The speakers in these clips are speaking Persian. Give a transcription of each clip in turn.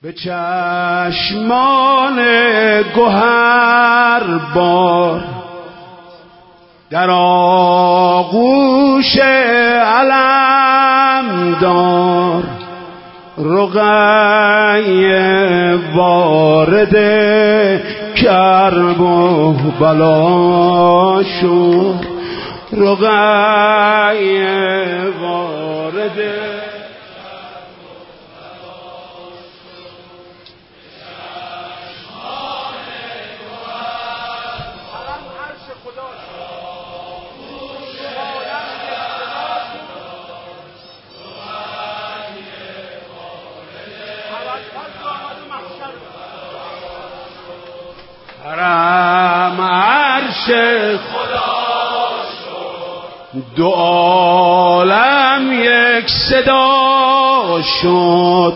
به چشمان گوهر بار در آغوش علمدار رقیه وارد کرب و بلا شد، رقیه وارد حرم عرش خدا شد، دو عالم یک صدا شد.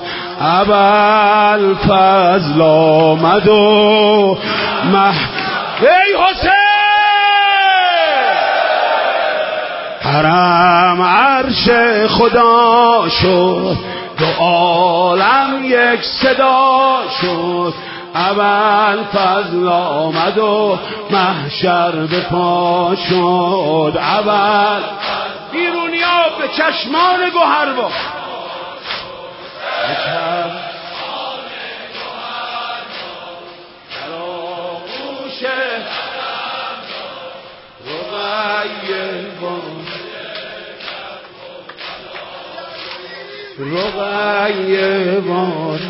ابوالفضل آمد و ای حسین! حرم عرش خدا شد، دو عالم یک صدا شد. ابوالفضل آمد و محشر به پا شد. بیرونیا به چشمان گوهر با رقیه وار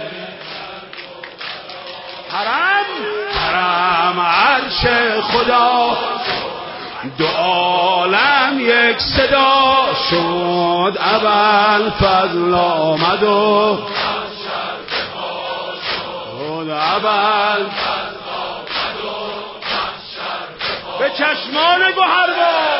حرم عرش خدا، دو عالم یک صدا شد. ابوالفضل آمد و به چشمان گوهر